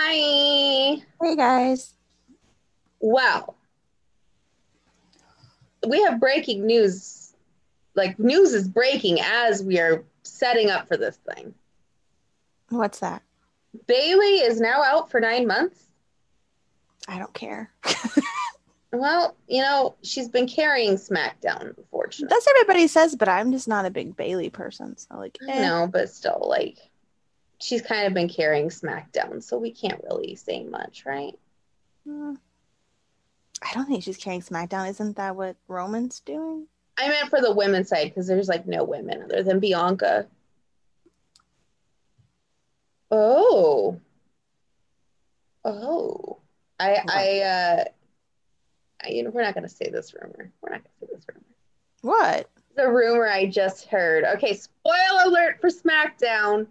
Hi. Hey guys. Well, we have breaking news. Like, news is breaking as we are setting up for this thing. What's that? Bailey is now out for 9 months. I don't care. Well, she's been carrying SmackDown, unfortunately. That's what everybody says, but I'm just not a big Bailey person. So I know, but still, she's kind of been carrying SmackDown, so we can't really say much, right? mm, I don't think she's carrying SmackDown. Isn't that what Roman's doing? I meant for the women's side because there's no women other than Bianca. Oh, oh. I, What? I, uh, we're not going to say this rumor. We're not going to say this rumor. What? The rumor I just heard. Okay, spoiler alert for SmackDown.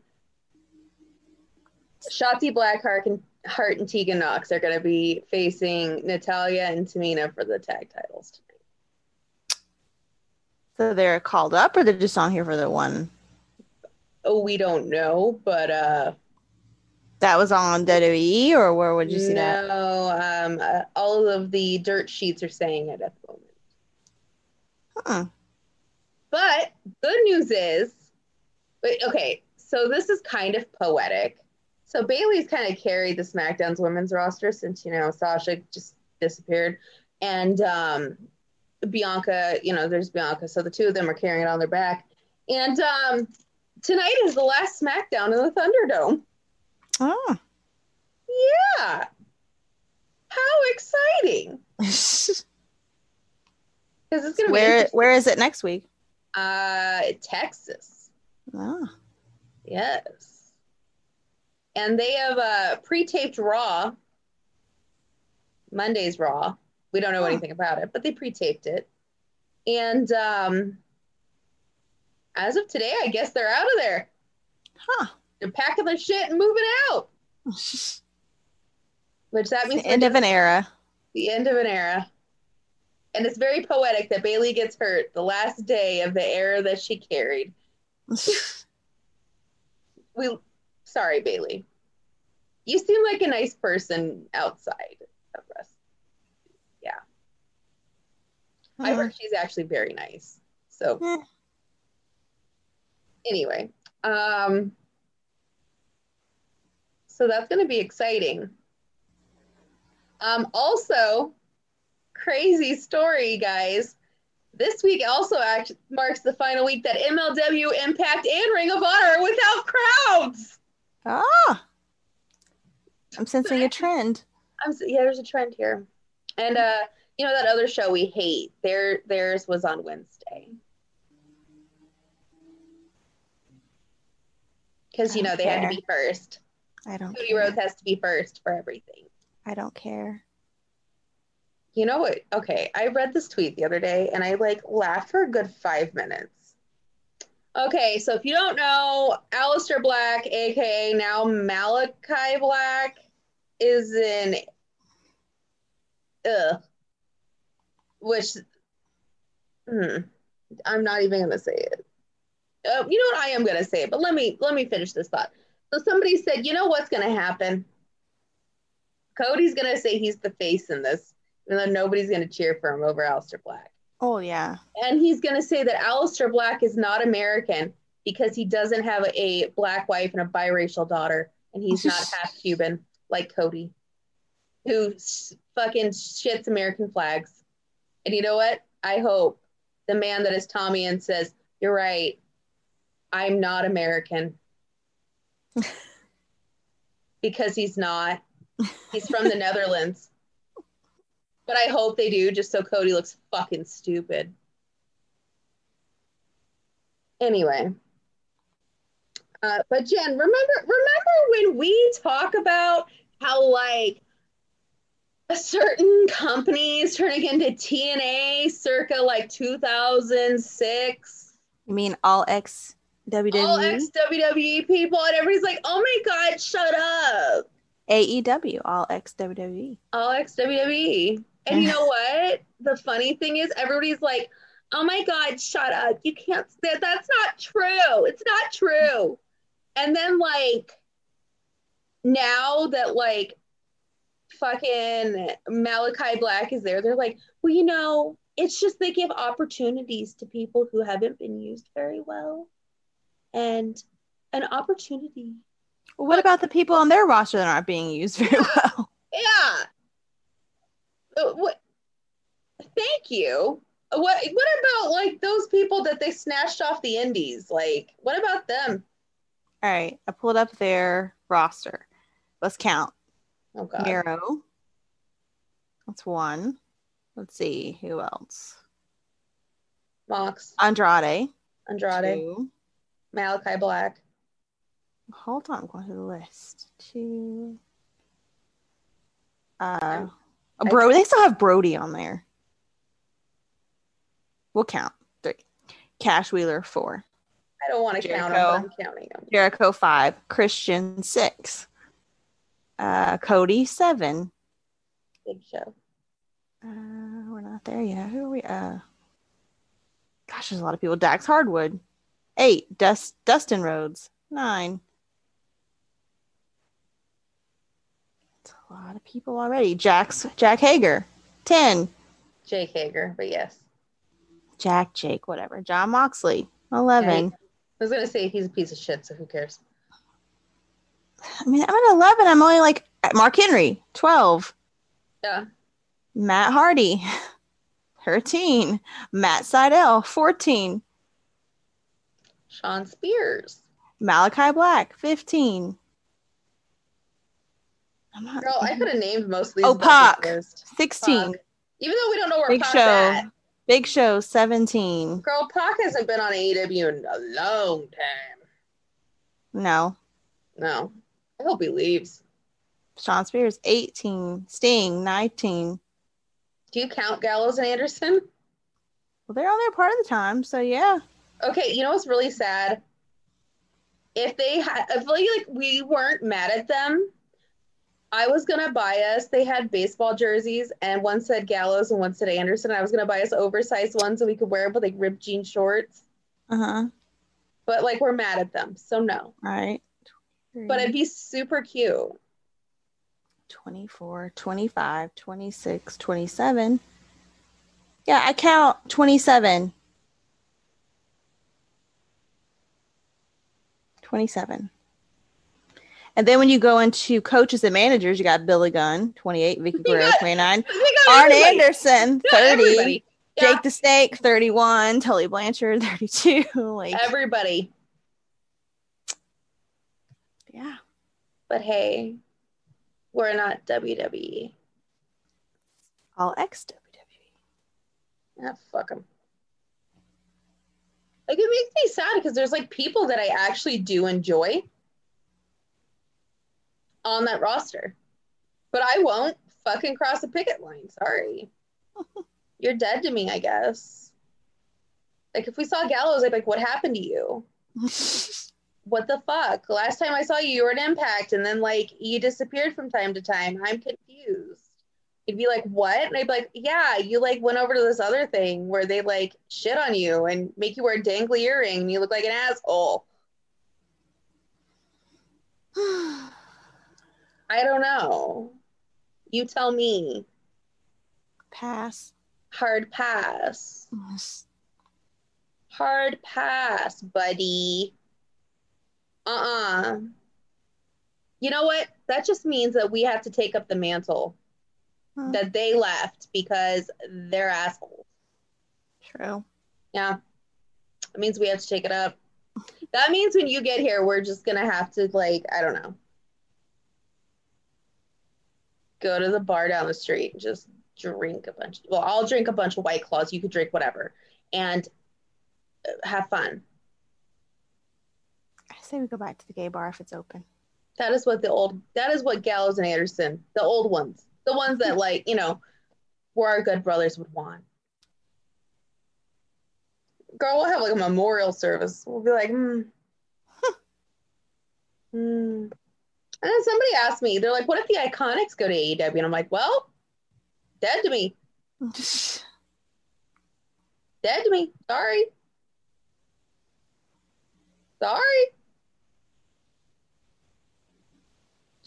Shotzi Blackheart and Tegan Knox are going to be facing Natalya and Tamina for the tag titles tonight. So they're called up, or they're just on here for the one? Oh, we don't know, but That was on WWE, or where would you see that? no, all of the dirt sheets are saying it at the moment. Huh. But good news is, okay, so this is kind of poetic. So Bailey's kind of carried the SmackDown's women's roster since, Sasha just disappeared. And Bianca, there's Bianca. So the two of them are carrying it on their back. And tonight is the last SmackDown in the Thunderdome. Oh. Yeah. How exciting. Because it's going to be where is it next week? Texas. Oh. Yes. And they have pre-taped Raw. Monday's Raw. We don't know anything about it, but they pre-taped it. And as of today, I guess they're out of there. Huh. They're packing their shit and moving out. Which that means the end of an era. The end of an era. And it's very poetic that Bailey gets hurt the last day of the era that she carried. Sorry, Bailey. You seem like a nice person outside of us. Yeah. I heard she's actually very nice. So anyway, so that's going to be exciting. Also, crazy story, guys. This week also marks the final week that MLW, Impact, and Ring of Honor are without crowds. Ah, I'm sensing a trend. Yeah, there's a trend here. And that other show we hate, theirs was on Wednesday. Because they had to be first. I don't Cody care. Rhodes has to be first for everything. I don't care. You know what? Okay, I read this tweet the other day and I laughed for a good 5 minutes. Okay, so if you don't know, Aleister Black, aka now Malachi Black, is in which I'm not even gonna say it. You know what? I am gonna say it, but let me finish this thought. So somebody said, you know what's gonna happen? Cody's gonna say he's the face in this, even though nobody's gonna cheer for him over Aleister Black. Oh yeah. And he's gonna say that Aleister Black is not American because he doesn't have a black wife and a biracial daughter, and he's not half Cuban like Cody, who fucking shits American flags. And you know what? I hope the man that is Tommy and says, you're right, I'm not American. Because he's not. He's from the Netherlands. But I hope they do, just so Cody looks fucking stupid. Anyway. But Jen, remember when we talk about how a certain company is turning into TNA circa 2006? You mean all ex WWE? All ex WWE people, and everybody's like, oh my god, shut up. AEW, all ex WWE. All ex WWE. And you know what? The funny thing is, everybody's like, oh my god, shut up. You can't, that's not true. It's not true. And then now that like fucking Malachi Black is there, they're like, well, it's just they give opportunities to people who haven't been used very well, and an opportunity. Well, what about the people on their roster that aren't being used very well? Yeah. What? Thank you. What about like those people that they snatched off the indies? Like, what about them? All right, I pulled up their roster. Let's count. Oh God. Miro. That's one. Let's see who else. Mox. Andrade. Two. Malachi Black. Hold on, I'm going to the list. Two. They still have Brody on there. We'll count. 3. Cash Wheeler 4. I don't want to count them, but I'm counting them. Jericho 5. Christian 6. Cody 7. Big Show. We're not there yet. Who are we? Gosh, there's a lot of people. Dax Hardwood 8. Dustin Rhodes 9. That's a lot of people already. Jack Hager 10. Jake Hager, but yes. Jake, whatever. John Moxley 11. I was gonna say he's a piece of shit, so who cares? I mean, I'm at 11. I'm only like Mark Henry 12. Yeah. Matt Hardy 13. Matt Sydal 14. Sean Spears. Malachi Black 15. Girl, I could have named most of these. Oh, Pac 16. Pac. Even though we don't know where Big Pac's Show. at. Big Show 17. Girl, Pac hasn't been on AEW in a long time. No. I hope he leaves. Sean Spears 18. Sting 19. Do you count Gallows and Anderson? Well, they're on there part of the time, so yeah. Okay, you know what's really sad? If they had, I feel like we weren't mad at them. I was gonna buy us. They had baseball jerseys, and one said Gallows and one said Anderson. I was gonna buy us oversized ones so we could wear them with like ripped jean shorts. But like we're mad at them, so no. All right. But it'd be super cute. 24, 25, 26, 27. Yeah, I count 27. 27. And then when you go into coaches and managers, you got Billy Gunn, 28, Vicky Guerrero, 29, Arn Anderson, 30, Jake the Snake, 31, Tully Blanchard, 32. Like everybody. Yeah. But hey, we're not WWE. All ex-WWE. Yeah, fuck them. Like, it makes me sad because there's like people that I actually do enjoy on that roster. But I won't fucking cross a picket line. Sorry. You're dead to me, I guess. Like, if we saw Gallows, I'd be like, what happened to you? What the fuck? Last time I saw you, you were at Impact, and then, like, you disappeared from time to time. I'm confused. He'd be like, what? And I'd be like, yeah, you, like, went over to this other thing where they, like, shit on you and make you wear a dangly earring, and you look like an asshole. I don't know. You tell me. Pass. Hard pass. Hard pass, buddy. You know what? That just means that we have to take up the mantle that they left because they're assholes. True. Yeah. It means we have to take it up. That means when you get here, we're just going to have to, like, I don't know. Go to the bar down the street and just drink a bunch. Well, I'll drink a bunch of White Claws. You could drink whatever. And have fun. I say we go back to the gay bar if it's open. That is what Gallows and Anderson, the old ones, the ones that, like, you know, were our good brothers would want. Girl, we'll have like a memorial service. We'll be like, And then somebody asked me, they're like, what if the Iconics go to AEW? And I'm like, well, dead to me. Dead to me. Sorry.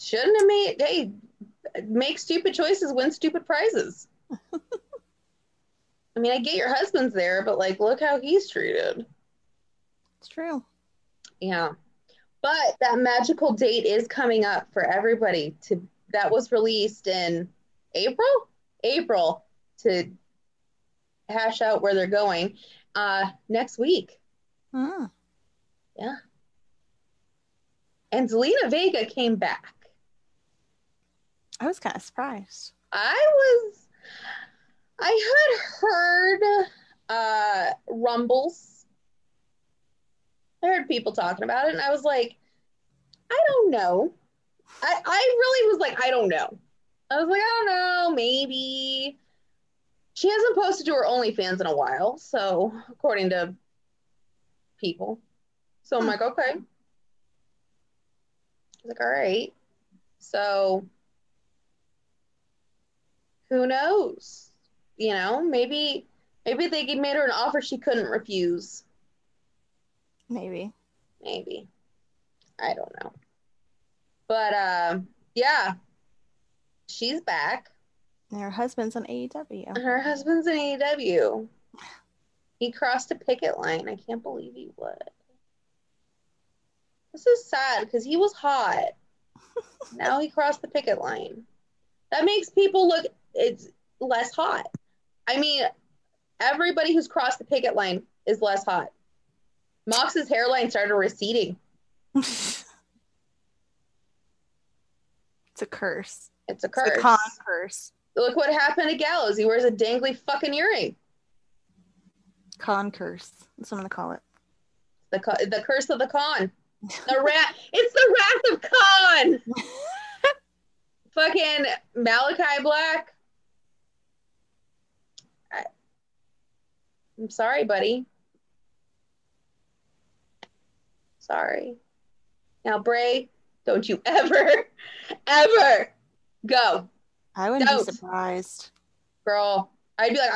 shouldn't have made. Hey, make stupid choices, win stupid prizes. I mean, I get your husband's there, but like, look how he's treated. It's true. Yeah. But that magical date is coming up for everybody that was released in April to hash out where they're going next week. Yeah. And Zelina Vega came back. I was kind of surprised. I had heard rumbles. I heard people talking about it, and I was like, I don't know. I really was like, I don't know. I was like, I don't know, maybe. She hasn't posted to her OnlyFans in a while, so according to people. So I'm like, okay. I was like, all right. So who knows? You know, maybe they made her an offer she couldn't refuse. Maybe. I don't know. But yeah. She's back. And her husband's on AEW. He crossed a picket line. I can't believe he would. This is sad because he was hot. Now he crossed the picket line. That makes people look less hot. I mean, everybody who's crossed the picket line is less hot. Mox's hairline started receding. It's a curse. It's a curse. It's a con curse. Look what happened to Gallows. He wears a dangly fucking earring. Con curse. That's what I'm going to call it. The curse of the con. It's the wrath of Khan. Fucking Malachi Black. I'm sorry, buddy. Sorry. Now, Bray, don't you ever go. I wouldn't be surprised. Girl, I'd be like,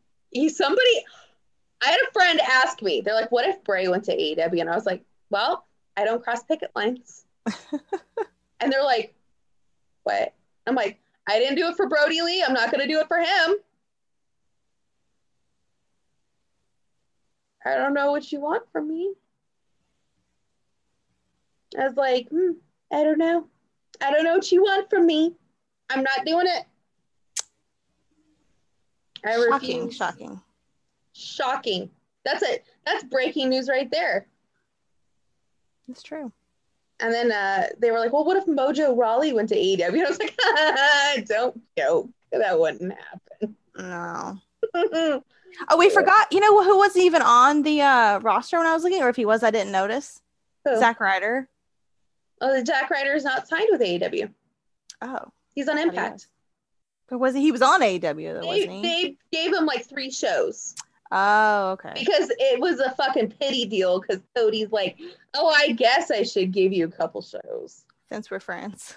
I had a friend ask me, they're like, what if Bray went to AEW? And I was like, well, I don't cross picket lines. And they're like, what? I'm like, I didn't do it for Brody Lee. I'm not going to do it for him. I don't know what you want from me. I was like, I don't know. I don't know what you want from me. I'm not doing it. I refuse. Shocking. That's it. That's breaking news right there. It's true. And then they were like, well, what if Mojo Rawley went to AEW? And I was like, don't joke. That wouldn't happen. No. Oh, we forgot. You know who wasn't even on the roster when I was looking? Or if he was, I didn't notice. Who? Zack Ryder. Oh, the Zack Ryder is not signed with AEW. Oh. He's on Impact. But he was on AEW though, wasn't he? They gave him like 3 shows. Oh, okay. Because it was a fucking pity deal because Cody's like, oh, I guess I should give you a couple shows. Since we're friends.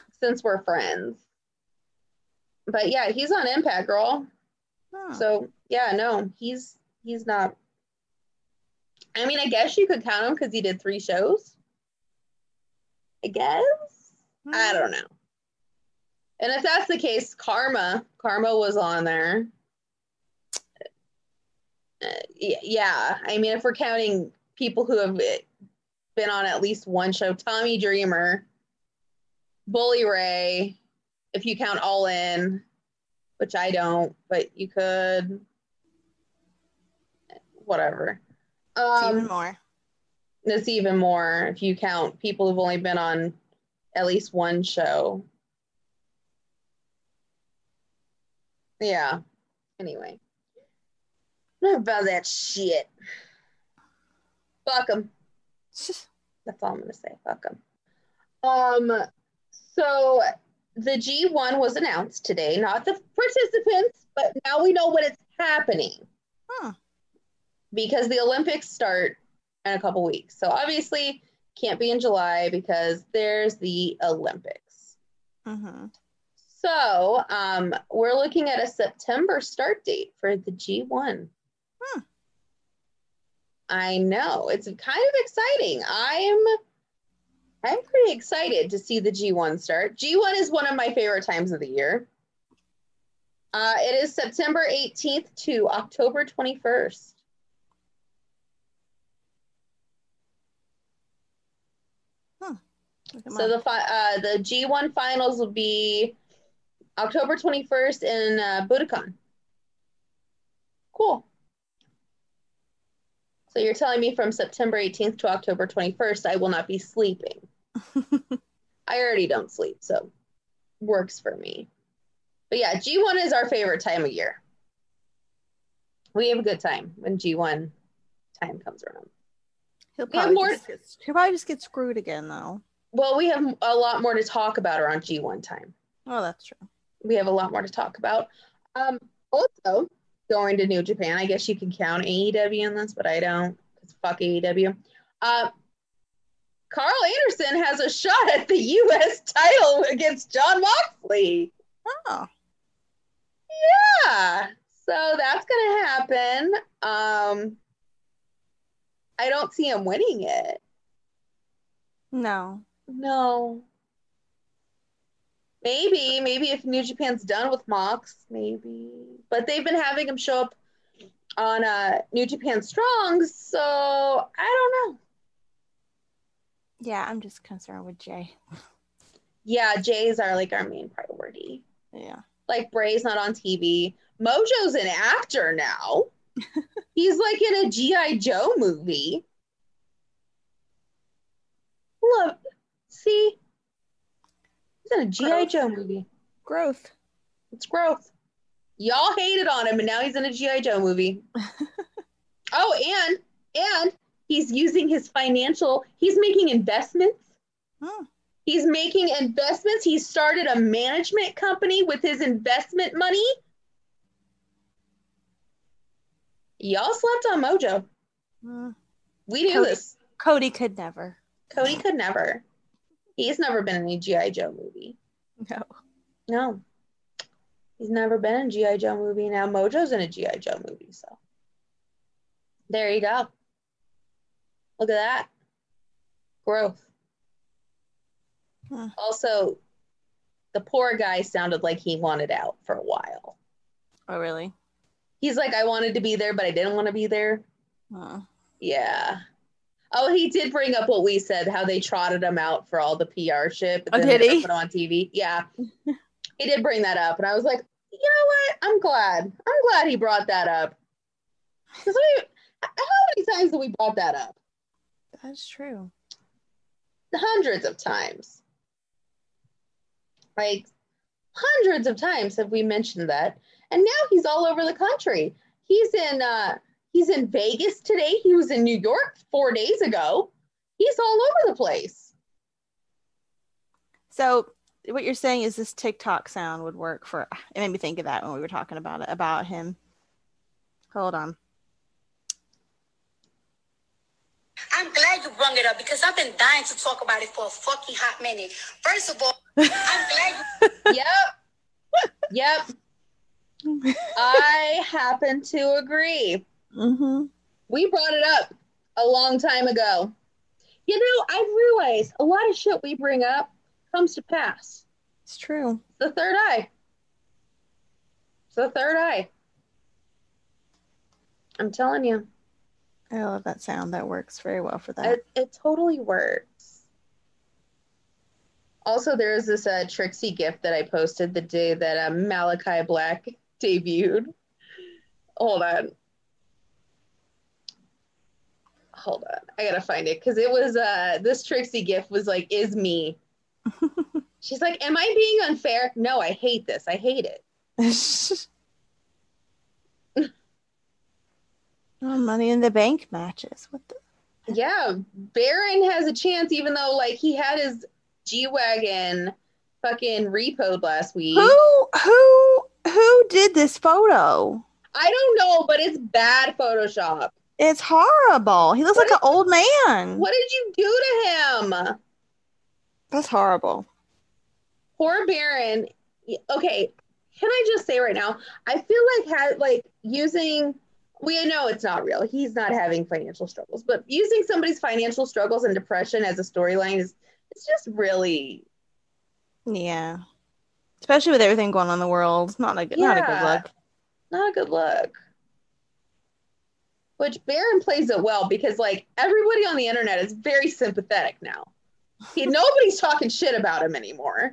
But yeah, he's on Impact, girl. Oh. So yeah, no, he's not. I mean, I guess you could count him because he did 3 shows. I guess. I don't know. And if that's the case, Karma was on there. Yeah, I mean, if we're counting people who have been on at least one show, Tommy Dreamer, Bully Ray, if you count All In, which I don't, but you could, whatever. It's even more. It's even more if you count people who've only been on at least one show. Yeah. Anyway. Not about that shit. Fuck them. That's all I'm going to say. Fuck them. So the G1 was announced today. Not the participants, but now we know when it's happening. Because the Olympics start in a couple weeks. So obviously can't be in July because there's the Olympics. Mm-hmm. So we're looking at a September start date for the G1. I know. It's kind of exciting. I'm I'm pretty excited to see the G1 start. G1 is one of my favorite times of the year. It is September 18th to October 21st. So the G1 finals will be October 21st in Budokan. Cool. So you're telling me from September 18th to October 21st, I will not be sleeping. I already don't sleep, so works for me. But yeah, G1 is our favorite time of year. We have a good time when G1 time comes around. He'll probably just get screwed again, though. Well, we have a lot more to talk about around G1 time. Oh, that's true. We have a lot more to talk about. Also, going to New Japan, I guess you can count AEW in this, but I don't, because fuck AEW. Carl Anderson has a shot at the U.S. title against Jon Moxley. Oh. Yeah. So that's going to happen. I don't see him winning it. No. Maybe if New Japan's done with Mox, maybe. But they've been having him show up on New Japan Strong, so I don't know. Yeah, I'm just concerned with Jay. Yeah, Jay's our main priority. Yeah. Like, Bray's not on TV. Mojo's an actor now. He's like in a G.I. Joe movie. Look, see? He's in a G.I. Joe movie. Growth. It's growth. Y'all hated on him, and now he's in a G.I. Joe movie. Oh, and he's using his he's making investments. He's making investments. He started a management company with his investment money. Y'all slept on Mojo. We knew this. Cody could never. He's never been in a G.I. Joe movie. No. He's never been in a G.I. Joe movie. Now Mojo's in a G.I. Joe movie, so. There you go. Look at that. Growth. Also, the poor guy sounded like he wanted out for a while. Oh, really? He's like, I wanted to be there, but I didn't want to be there. Yeah. Oh, he did bring up what we said, how they trotted him out for all the PR shit. But then did he? Put him on TV. Yeah. He did bring that up. And I was like, you know what? I'm glad he brought that up. Because how many times have we brought that up? That's true. Hundreds of times. Like, hundreds of times have we mentioned that. And now he's all over the country. He's in Vegas today. He was in New York 4 days ago. He's all over the place. So what you're saying is this TikTok sound would work for, it made me think of that when we were talking about him. Hold on. I'm glad you brought it up because I've been dying to talk about it for a fucking hot minute. First of all, I'm glad you... Yep. I happen to agree. We brought it up a long time ago. You know, I've realized a lot of shit we bring up comes to pass. It's true. The third eye. I'm telling you. I love that sound. That works very well for that. It totally works. Also, there's this Trixie gift that I posted the day that Malachi Black debuted. Hold on. I gotta find it because it was this Trixie gift was like, is me. She's like, am I being unfair? No, I hate this. I hate it. Oh, Money in the Bank matches. What the? Yeah, Baron has a chance, even though like he had his G-Wagon fucking repoed last week. Who did this photo? I don't know, but it's bad Photoshop. It's horrible. He looks like an old man. What did you do to him? That's horrible. Poor Baron. Okay, can I just say right now, I feel like using, we know it's not real. He's not having financial struggles, but using somebody's financial struggles and depression as a storyline is It's just really, yeah. Especially with everything going on in the world, not a good look. Not a good look. Which Barron plays it well because like everybody on the internet is very sympathetic now. Nobody's talking shit about him anymore.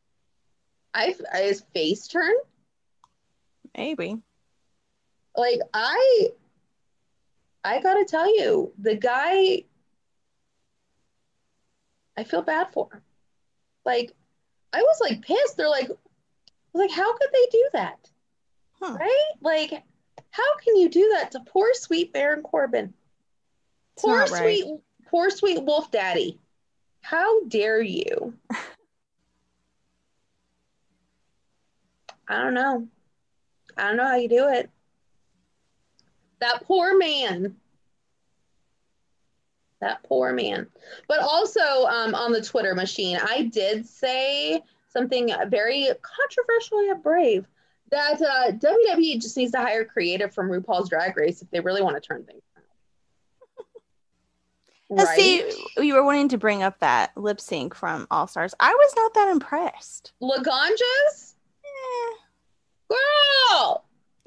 His face turned. Maybe. Like I gotta tell you, the guy, I feel bad for him. Like I was like pissed. They're like, how could they do that? Right? Like, how can you do that to poor sweet Baron Corbin? Poor sweet Wolf Daddy. How dare you? I don't know how you do it. That poor man. But also on the Twitter machine, I did say something very controversial yet brave, that WWE just needs to hire creative from RuPaul's Drag Race if they really want to turn things around. Right? See, you were wanting to bring up that lip sync from All Stars. I was not that impressed. Laganja's? Girl!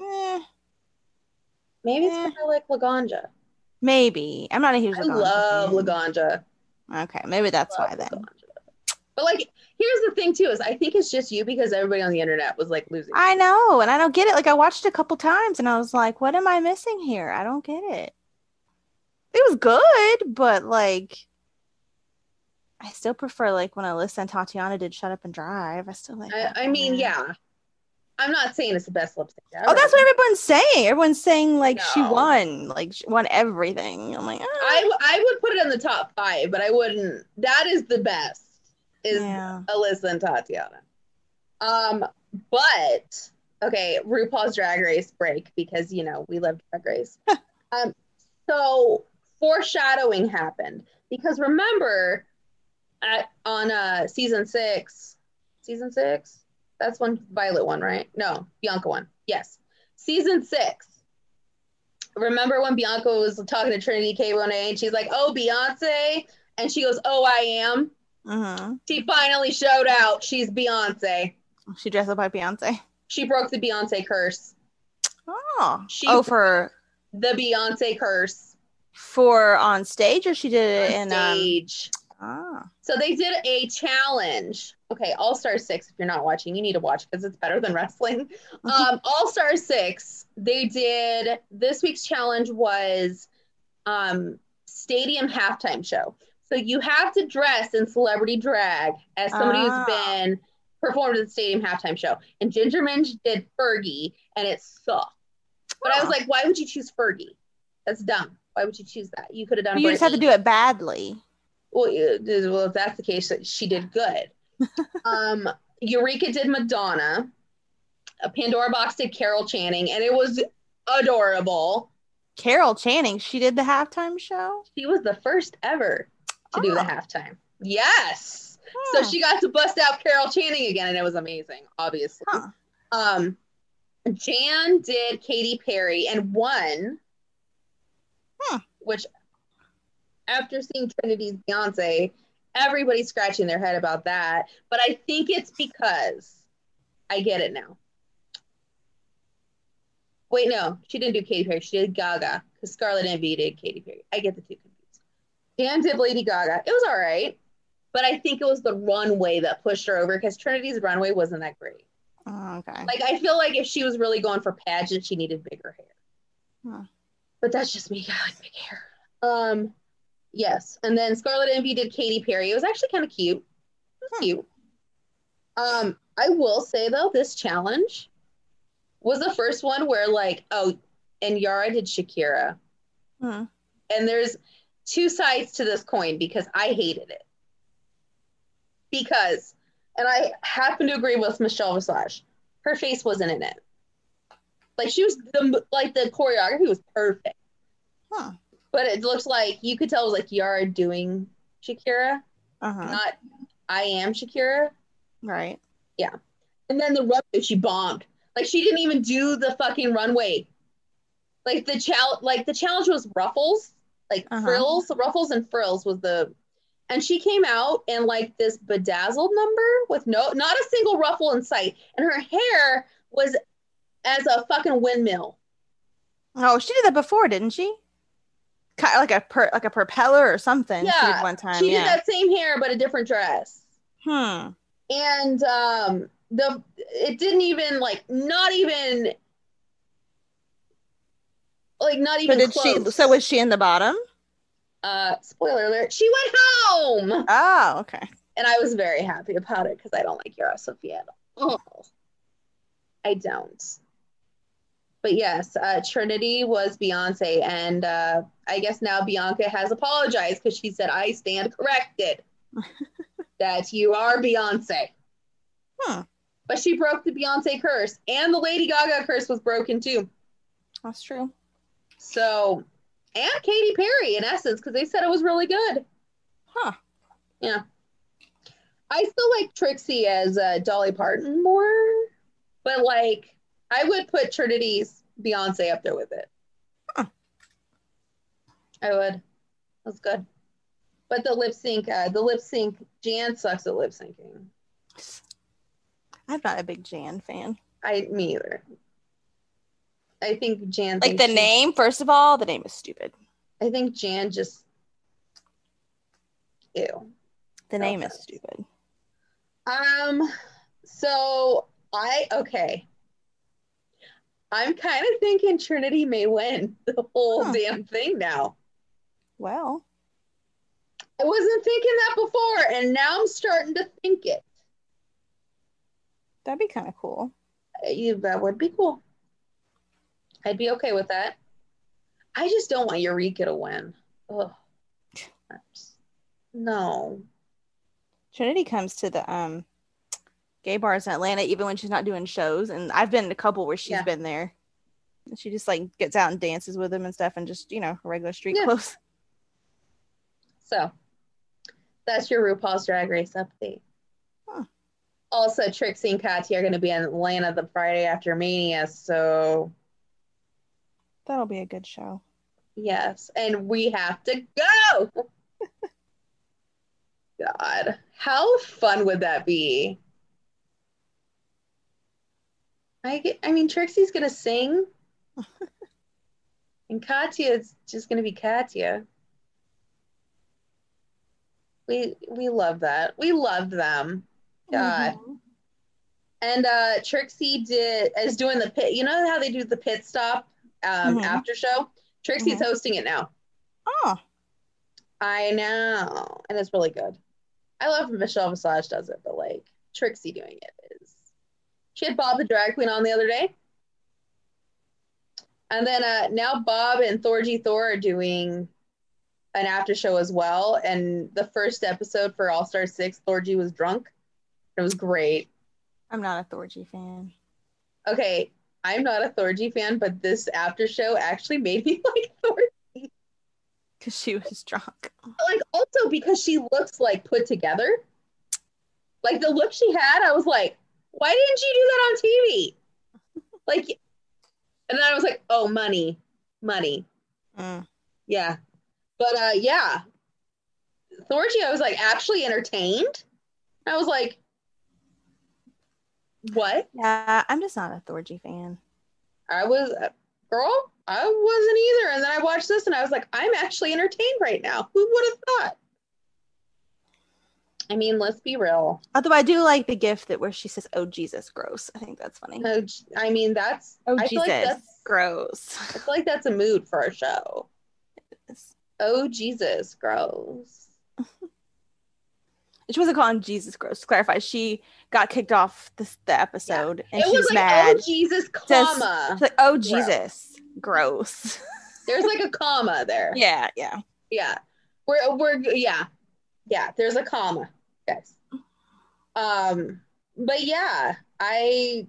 Maybe it's because I like Laganja. Maybe. I'm not a huge Laganja fan. I love Laganja. Okay, maybe that's why then. Laganja. But like, here's the thing too, is I think it's just you because everybody on the internet was like losing. I know, and I don't get it. Like I watched it a couple times and I was like, what am I missing here? I don't get it. It was good, but like I still prefer like when Alyssa and Tatiana did Shut Up and Drive. I still like I mean, yeah. I'm not saying it's the best lip sync ever. Oh, that's what everyone's saying. Everyone's saying like she won. Like she won everything. I'm like, I would put it in the top 5, but I wouldn't. That is the best. Alyssa and Tatiana. But okay, RuPaul's Drag Race break because we love Drag Race. So foreshadowing happened because remember on season 6, that's when Violet won, right? No, Bianca won. Yes, season 6. Remember when Bianca was talking to Trinity K. Bonet and she's like, "Oh, Beyonce," and she goes, "Oh, I am." She finally showed out. She's Beyonce. She dressed up like Beyonce. She broke the Beyonce curse. For the Beyonce curse. For on stage, or she did it on stage. So they did a challenge. Okay, All Star 6. If you're not watching, you need to watch because it's better than wrestling. All Star 6. They did this week's challenge was stadium halftime show. So you have to dress in celebrity drag as somebody who's been performed at the stadium halftime show. And Ginger Minj did Fergie, and it sucked. But I was like, why would you choose Fergie? That's dumb. Why would you choose that? You could have done. You just have to do it badly. Well, if that's the case, she did good. Eureka did Madonna. Pandora Box did Carol Channing, and it was adorable. Carol Channing, she did the halftime show? She was the first ever to do the halftime. Yes. So she got to bust out Carol Channing again, and it was amazing, obviously. Jan did Katy Perry and won, which after seeing Trinity's Beyonce, everybody's scratching their head about that. But I think it's because I get it now. Wait, no, she didn't do Katy Perry. She did Gaga because Scarlett Envy did Katy Perry. I get the two confused. Jan did Lady Gaga. It was all right. But I think it was the runway that pushed her over because Trinity's runway wasn't that great. Oh, okay. Like, I feel like if she was really going for pageant, she needed bigger hair. But that's just me. I like big hair. Yes. And then Scarlett Envy did Katy Perry. It was actually kind of cute. It was cute. I will say, though, this challenge was the first one where, like, and Yara did Shakira. And there's two sides to this coin because I hated it. And I happen to agree with Michelle Visage. Her face wasn't in it. Like, she was, the choreography was perfect. But it looked like, you could tell it was like Yara doing Shakira. Not, I am Shakira. Right. Yeah. And then the runway, she bombed. Like, she didn't even do the fucking runway. Like, the challenge was ruffles. Like, frills. Ruffles and frills was the... And she came out in like this bedazzled number with not a single ruffle in sight. And her hair was as a fucking windmill. Oh, she did that before, didn't she? Kind of like a propeller or something. Yeah, she did one time. She did that same hair, but a different dress. And it didn't even not even close. So was she in the bottom? Spoiler alert, she went home. Oh, okay. And I was very happy about it because I don't like Yara Sofia at all. Oh, I don't. But yes, Trinity was Beyonce, and I guess now Bianca has apologized because she said, I stand corrected that you are Beyonce. But she broke the Beyonce curse, and the Lady Gaga curse was broken too. That's true. So, and Katy Perry in essence, because they said it was really good. Yeah. I still like Trixie as Dolly Parton more, but like I would put Trinity's Beyonce up there with it. I would. That's good. But the lip sync, Jan sucks at lip syncing. I'm not a big Jan fan. Me either. I think Jan. Like the name, first of all, the name is stupid. I think Jan just. Ew. The name is stupid. So okay. I'm kind of thinking Trinity may win the whole damn thing now. Well, I wasn't thinking that before, and now I'm starting to think it. That'd be kind of cool. That would be cool. I'd be okay with that. I just don't want Eureka to win. Ugh. No. Trinity comes to the gay bars in Atlanta even when she's not doing shows, and I've been in a couple where she's been there. And she just like gets out and dances with them and stuff, and just regular street clothes. So that's your RuPaul's Drag Race update. Also, Trixie and Katya are going to be in Atlanta the Friday after Mania, so that'll be a good show. Yes, and we have to go. God, how fun would that be? I mean, Trixie's going to sing, and Katya is just going to be Katya. We love that. We love them. God. And Trixie is doing the pit. You know how they do the pit stop after show? Trixie's hosting it now. Oh. I know. And it's really good. I love when Michelle Visage does it, but like Trixie doing it is. She had Bob the Drag Queen on the other day. And then now Bob and Thorgy Thor are doing an after show as well. And the first episode for All Star 6, Thorgy was drunk. It was great. I'm not a Thorgy fan. Okay, I'm not a Thorgy fan, but this after show actually made me like Thorgy. Because she was drunk. Like, also because she looks like put together. Like, the look she had, I was like, why didn't you do that on TV? Like, and then I was like, oh, money. Yeah. But, yeah. Thorgy, I was like, actually entertained. I was like, what? Yeah, I'm just not a Thorgy fan. I wasn't either. And then I watched this and I was like, I'm actually entertained right now. Who would have thought? I mean, let's be real. Although I do like the gift where she says, oh, Jesus, gross. I think that's funny. I mean, that's... Oh, Jesus, gross. I feel like that's a mood for a show. Oh, Jesus, gross. She wasn't calling Jesus gross. To clarify, she got kicked off the episode, and she's like, mad. Oh, Jesus, comma. She's like, oh, Jesus, gross. There's like a comma there. Yeah. Yeah. There's a comma, guys. But yeah, I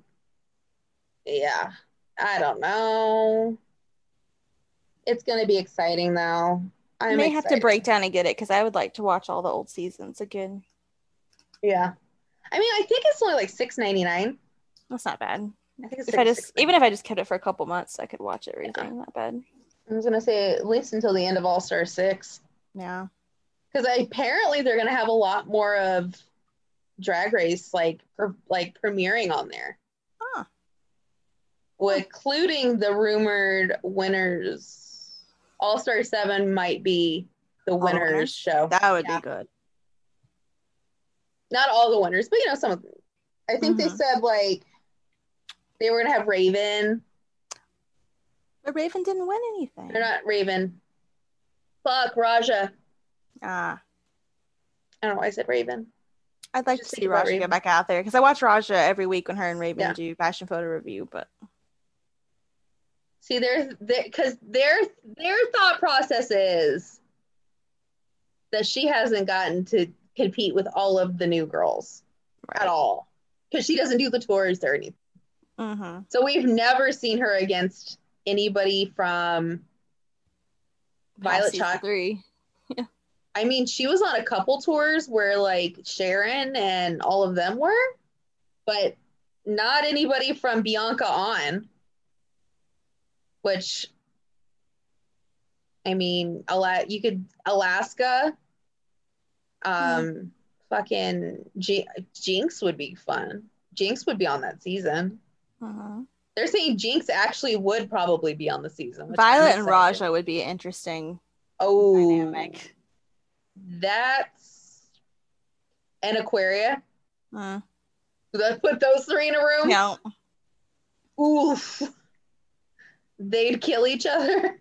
don't know. It's gonna be exciting though. I may have to break down and get it because I would like to watch all the old seasons again. Yeah, I mean, I think it's only like $6.99. That's not bad. I think it's even if I just kept it for a couple months, I could watch everything. Not bad. I was gonna say at least until the end of All Star 6. Yeah. Because apparently they're gonna have a lot more of Drag Race like premiering on there. Huh. Including the rumored winners. All-Star 7 might be the winners show. That would be good. Not all the winners, but some of them. I think they said like they were gonna have Raven. But Raven didn't win anything. They're not Raven. Fuck, Raja. I don't know why I said Raven. I'd like to see Raja get back out there because I watch Raja every week when her and Raven do fashion photo review. But see, because their thought process is that she hasn't gotten to compete with all of the new girls at all because she doesn't do the tours or anything. So we've never seen her against anybody from Violet Chocolate 3. Yeah. I mean, she was on a couple tours where like Sharon and all of them were, but not anybody from Bianca on. Which, I mean, you could Alaska. Fucking Jinx would be fun. Jinx would be on that season. They're saying Jinx actually would probably be on the season. Violet and Raja would be interesting. Dynamic. That's an Aquaria. Let's put those three in a room. No. Oof. They'd kill each other.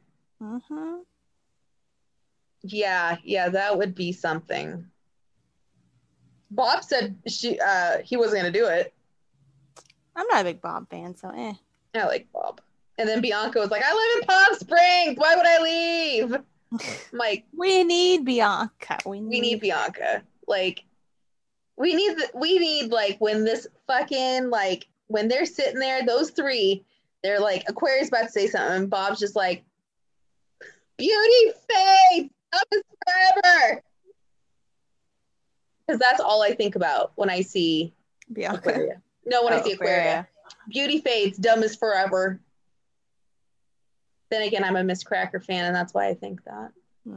Yeah, that would be something. Bob said he wasn't gonna do it. I'm not a big Bob fan, so I like Bob. And then Bianca was like, I live in Palm Springs. Why would I leave? I'm like, we need Bianca. We need Bianca. Like, we need like when this fucking like when they're sitting there, those three, they're like Aquarius about to say something, and Bob's just like, beauty face, up is forever. Because that's all I think about when I see Bianca. Aquaria. No, when I see Aquaria. Beauty fades, dumb is forever. Then again, I'm a Miss Cracker fan, and that's why I think that.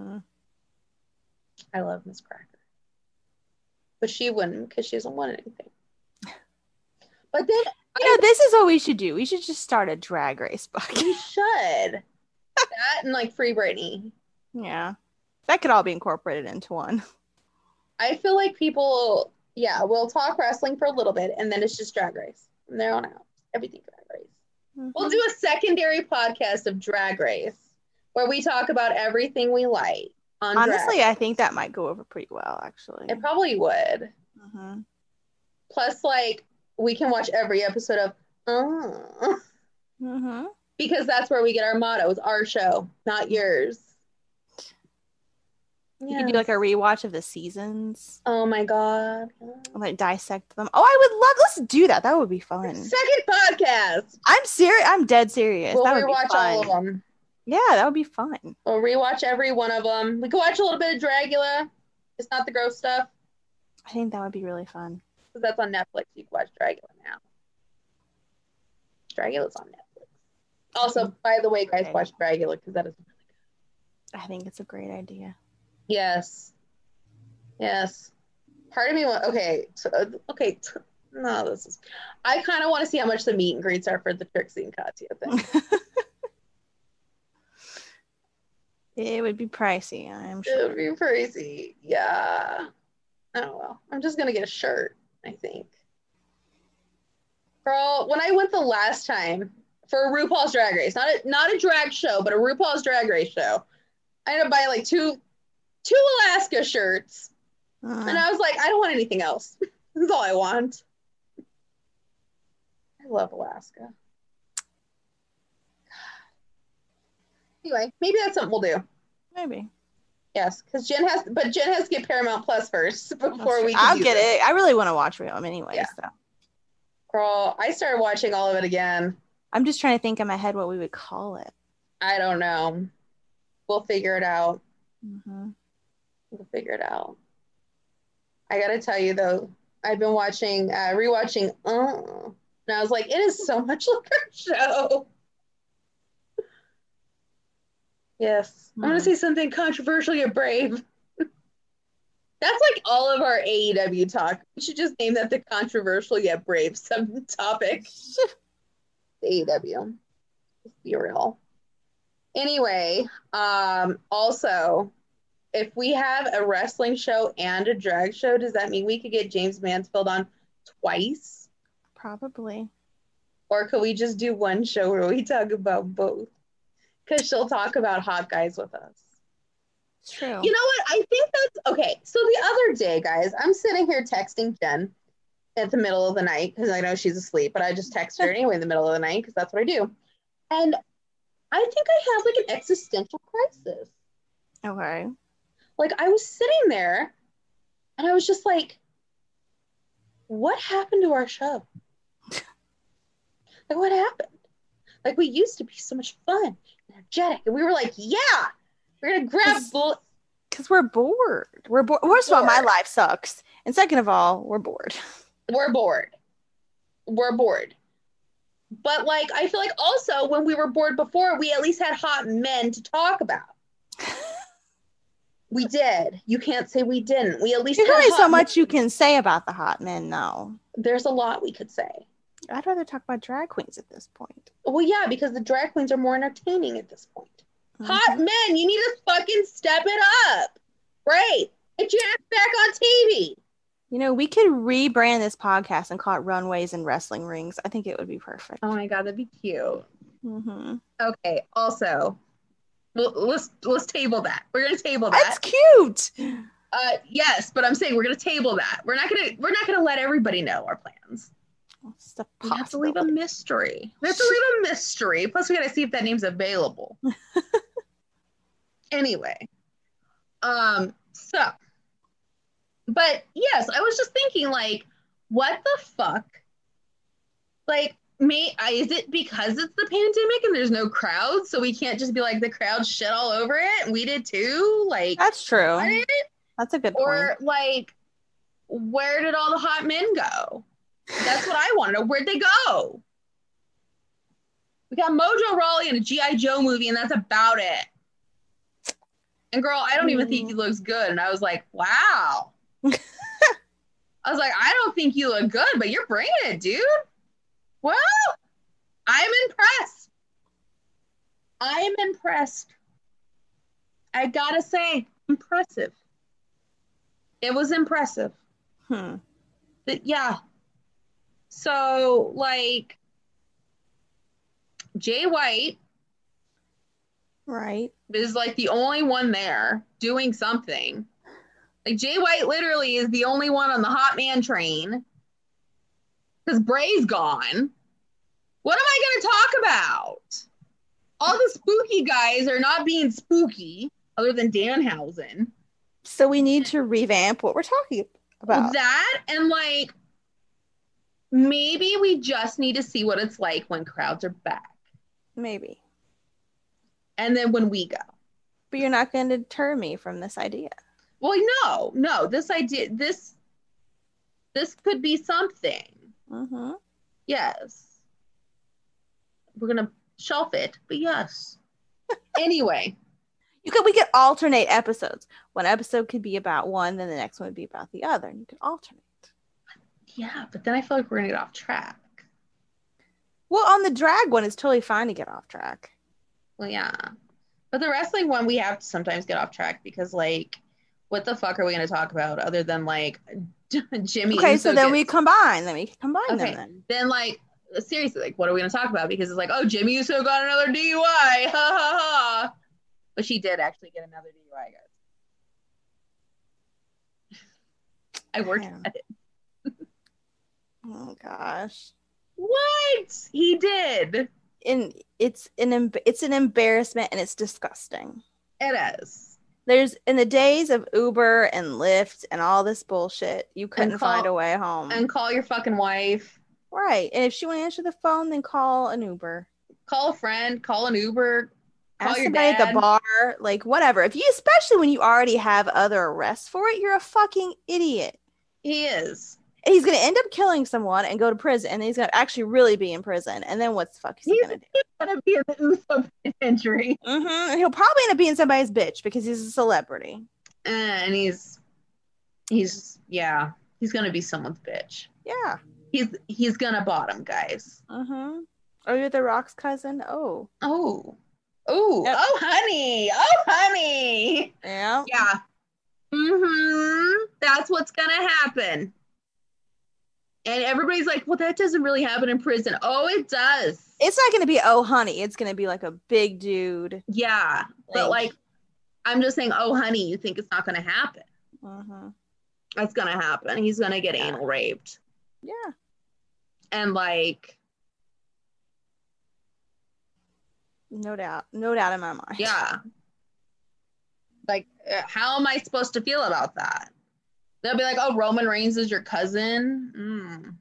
I love Miss Cracker. But she wouldn't, because she hasn't won anything. But then... this is what we should do. We should just start a Drag Race book. We should. That and, like, Free Britney. Yeah. That could all be incorporated into one. I feel like people... Yeah, we'll talk wrestling for a little bit, and then it's just Drag Race. From there on out. Everything Drag Race. We'll do a secondary podcast of Drag Race, where we talk about everything we like on Honestly, I think that might go over pretty well, actually. It probably would. Plus, like, we can watch every episode of because that's where we get our mottos, our show, not yours. You could do like a rewatch of the seasons. Oh my god. Like dissect them. Oh, I would love, let's do that. That would be fun. Second podcast. I'm serious. I'm dead serious. We'll that would rewatch be fun. all of them. Yeah, that would be fun. We'll rewatch every one of them. We could watch a little bit of Dragula. It's not the gross stuff. I think that would be really fun. Because that's on Netflix. You can watch Dragula now. Dragula's on Netflix. Also, by the way, guys, watch Dragula because that is really good. I think it's a great idea. Yes. Part of me wants, no, this is, I kind of want to see how much the meet and greets are for the Trixie and Katya thing. It would be pricey, I'm sure. It would be pricey. Yeah. Oh, well. I'm just going to get a shirt, I think. Girl, when I went the last time for a RuPaul's Drag Race, not a drag show, but a RuPaul's Drag Race show, I ended up buying like two Alaska shirts. And I was like, I don't want anything else. That's all I want. I love Alaska. Anyway, maybe that's something we'll do. Maybe. Yes, because Jen has to get Paramount Plus first before we can I'll get it. I really want to watch Realm anyway. Yeah. So. Girl, I started watching all of it again. I'm just trying to think in my head what we would call it. I don't know. We'll figure it out. We'll figure it out. I gotta tell you though, I've been rewatching and I was like, it is so much like our show. Yes. I'm gonna say something controversial yet brave. That's like all of our AEW talk. We should just name that the controversial yet brave subtopic. AEW. Just be real. Anyway, also, if we have a wrestling show and a drag show, does that mean we could get James Mansfield on twice? Probably. Or could we just do one show where we talk about both? Because she'll talk about hot guys with us. It's true. You know what? I think that's okay. So the other day, guys, I'm sitting here texting Jen at the middle of the night because I know she's asleep, but I just text her anyway in the middle of the night because that's what I do. And I think I have like an existential crisis. Okay. Like I was sitting there and I was just like, what happened to our show? Like what happened? Like we used to be so much fun and energetic. And we were like, yeah, we're going to grab because we're bored. We're bored. First of all, my life sucks. And second of all, we're bored. We're bored. But like, I feel like also when we were bored before, we at least had hot men to talk about. We did. You can't say we didn't. We at least There's had only so hot much you can say about the hot men, though. There's a lot we could say. I'd rather talk about drag queens at this point. Well, yeah, because the drag queens are more entertaining at this point. Mm-hmm. Hot men, you need to fucking step it up. Right. Get your ass back on TV. You know, we could rebrand this podcast and call it Runways and Wrestling Rings. I think it would be perfect. Oh my God, that'd be cute. Mm-hmm. Okay, also, let's table that. We're gonna table that. That's cute. Yes, but I'm saying we're gonna table that. We're not gonna let everybody know our plans. We have to leave a mystery. Plus, we gotta see if that name's available. Anyway, but yes, I was just thinking, like, what the fuck? Like, is it because it's the pandemic and there's no crowds, so we can't just be like the crowd shit all over it? And we did too. Like, that's true. What? That's a good point. Or like, where did all the hot men go? That's what I want to know. Where'd they go? We got Mojo Rawley in a G.I. Joe movie, and that's about it. And girl, I don't even think he looks good. And I was like, wow. I was like, I don't think you look good, but you're bringing it, dude. Well, I'm impressed. I gotta say, impressive. It was impressive. But yeah. So, like, Jay White, right, is like the only one there doing something. Like, Jay White literally is the only one on the hot man train because Bray's gone. What am I going to talk about? All the spooky guys are not being spooky other than Danhausen. So we need to revamp what we're talking about. That, and like, maybe we just need to see what it's like when crowds are back. Maybe. And then when we go. But you're not going to deter me from this idea. Well, no, this idea, this could be something. Mm-hmm. Yes. We're going to shelf it, but yes. Anyway. We could alternate episodes. One episode could be about one, then the next one would be about the other, and you could alternate. Yeah, but then I feel like we're going to get off track. Well, on the drag one, it's totally fine to get off track. Well, yeah. But the wrestling one, we have to sometimes get off track because, like, what the fuck are we going to talk about other than, like, Jimmy? Okay, so then we combine. Then them. Then, like, seriously, like, what are we going to talk about? Because it's like, oh, Jimmy Uso got another DUI. Ha, ha, ha. But she did actually get another DUI, guys. I worked at it. Oh, gosh. What? He did. And it's an embarrassment, and it's disgusting. It is. There's, in the days of Uber and Lyft and all this bullshit, you couldn't find a way home. And call your fucking wife. Right. And if she won't answer the phone, then call an Uber. Call a friend, call an Uber. Ask somebody at the bar, like, whatever. Especially when you already have other arrests for it, you're a fucking idiot. He is. He's going to end up killing someone and go to prison, and then he's going to actually really be in prison. And then what the fuck is he going to do? He's going to be in the Uso penitentiary. Mm-hmm. And he'll probably end up being somebody's bitch because he's a celebrity. And he's He's gonna be someone's bitch. Yeah. He's gonna bottom, guys. Uh-huh. Are you The Rock's cousin? Oh. Oh. Yep. Oh, honey. Yeah. Yeah. That's what's gonna happen. And everybody's like, well, that doesn't really happen in prison. Oh, it does. It's not gonna be oh honey. It's gonna be like a big dude. Yeah. But like, I'm just saying, oh honey, you think it's not gonna happen. That's gonna happen. He's gonna get anal raped. Yeah. And like, no doubt in my mind. Yeah. Like, how am I supposed to feel about that? They'll be like, oh, Roman Reigns is your cousin.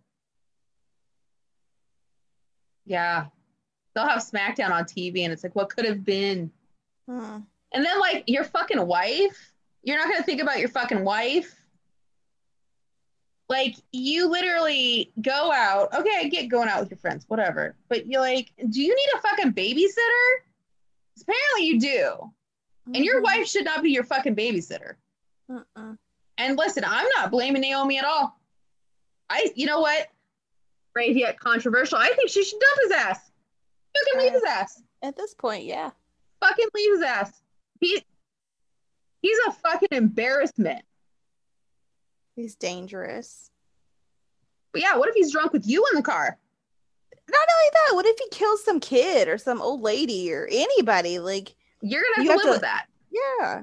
Yeah. They'll have SmackDown on TV and it's like, what could have been? And then like your fucking wife, you're not gonna think about your fucking wife. Like, you literally go out. Okay, I get going out with your friends, whatever. But you're like, do you need a fucking babysitter? Apparently you do. And your wife should not be your fucking babysitter. And listen, I'm not blaming Naomi at all. You know what? Right, yet controversial. I think she should dump his ass. Fucking leave his ass. At this point, yeah. Fucking leave his ass. He's a fucking embarrassment. He's dangerous. But yeah, what if he's drunk with you in the car? Not only that, what if he kills some kid or some old lady or anybody? Like, you're gonna have to live with that. Yeah.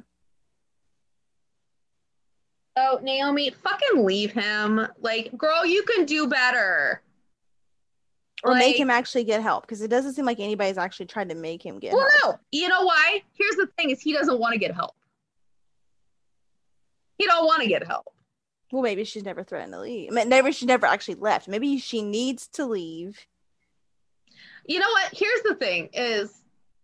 Oh, Naomi, fucking leave him. Like, girl, you can do better. Or make him actually get help, because it doesn't seem like anybody's actually tried to make him get help. No. You know why? Here's the thing: is he doesn't want to get help. He don't want to get help. Well, maybe she's never threatened to leave. I mean, she never actually left. Maybe she needs to leave. You know what? Here's the thing: is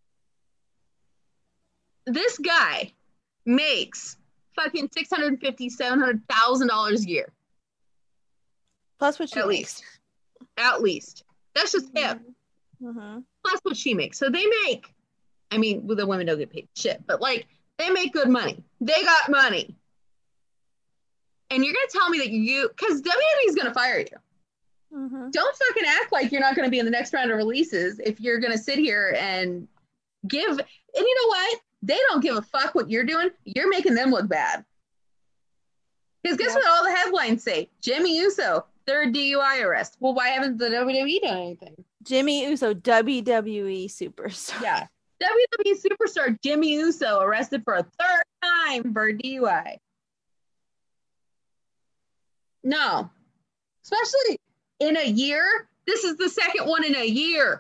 this guy makes fucking $650,000, $700,000 a year. Plus what she makes. At least. That's just him. Plus what she makes. So they make, I mean, well, the women don't get paid shit, but like, they make good money. They got money. And you're going to tell me that because WWE is going to fire you. Don't fucking act like you're not going to be in the next round of releases if you're going to sit here and give, and you know what? They don't give a fuck what you're doing. You're making them look bad. Because guess what all the headlines say? Jimmy Uso, third DUI arrest. Well, why haven't the WWE done anything? Jimmy Uso, WWE superstar. Yeah. WWE superstar Jimmy Uso arrested for a third time for DUI. No. Especially in a year. This is the second one in a year.